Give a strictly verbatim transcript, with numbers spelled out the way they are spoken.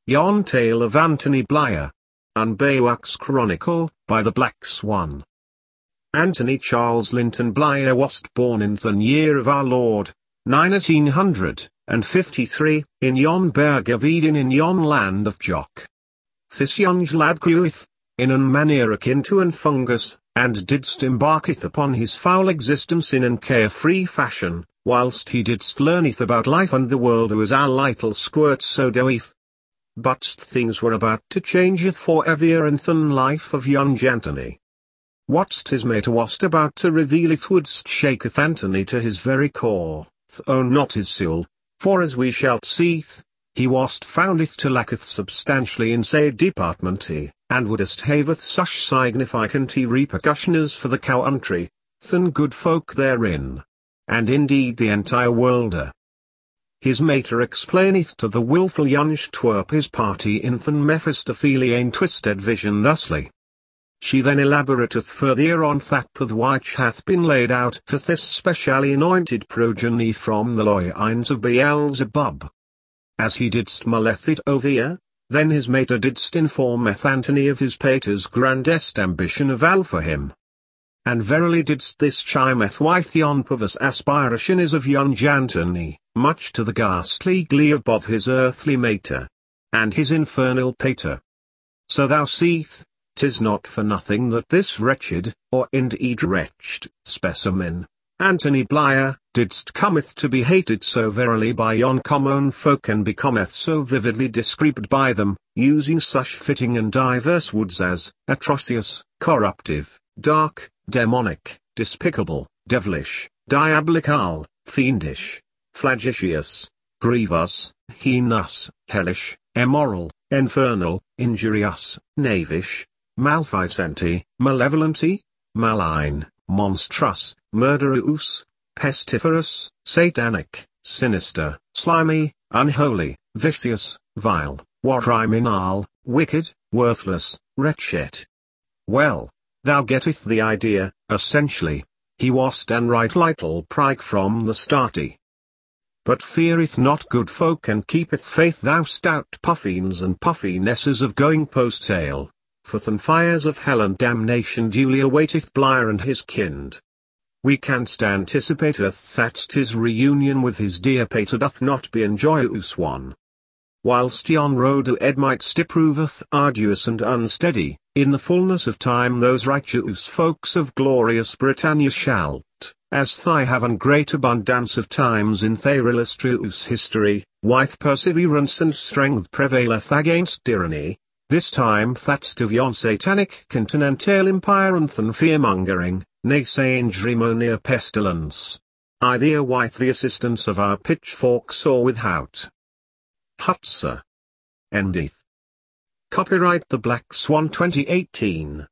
Yon Tale of Anthony Blyer. An Beowulf's Chronicle, by the Black Swan. Anthony Charles Linton Blyer was born in the year of our Lord, nineteen hundred and fifty-three, in yon Berg of Eden in yon land of Jock. This young lad greweth, in an manner akin to an fungus, and didst embarketh upon his foul existence in an carefree fashion, whilst he didst learneth about life and the world as our little squirt so doeth. But things were about to changeth for ever in the life of young Anthony. What's his mate wast about to revealeth wouldst shaketh Anthony to his very core, though not his soul, for as we shall seeth, he wast foundeth to lacketh substantially in say departmenty, and wouldest haveth such significanty repercussions for the country, than good folk therein, and indeed the entire worlder. His mater explaineth to the wilful young twerp his party in than Mephistophelian twisted vision thusly. She then elaborateth further on that path which hath been laid out for this specially anointed progeny from the loins of Beelzebub. As he didst mulleth it over, then his mater didst informeth Anthony of his pater's grandest ambition of al for him. And verily didst this chimeth with yon perverse aspiration is of young Anthony, much to the ghastly glee of both his earthly mater and his infernal pater. So thou seest, 'tis not for nothing that this wretched, or indeed wretched, specimen, Anthony Blyer, didst cometh to be hated so verily by yon common folk and becometh so vividly described by them, using such fitting and diverse words as, atrocious, corruptive, dark, demonic, despicable, devilish, diabolical, fiendish, flagitious, grievous, heinous, hellish, immoral, infernal, injurious, knavish, malficenti, malevolenti, malign, monstrous, murderous, pestiferous, satanic, sinister, slimy, unholy, vicious, vile, war criminal, wicked, worthless, wretched. Well, thou getteth the idea. Essentially, he was an right little prig from the starty. But feareth not good folk and keepeth faith thou stout puffins and puffinesses of going post-ale, for than fires of hell and damnation duly awaiteth Blyer and his kind. We canst anticipateth that his reunion with his dear pater doth not be an joyous one. Whilst yon road to Ed mightst proveth arduous and unsteady, in the fullness of time those righteous folks of glorious Britannia shalt, as they have an great abundance of times in their illustrious history, with perseverance and strength prevaileth against tyranny, this time that's of yon satanic continental empire and than fearmongering, nay say injury pestilence, either with the assistance of our pitchforks or without. Hutzer. Endeth. Copyright The Black Swan twenty eighteen.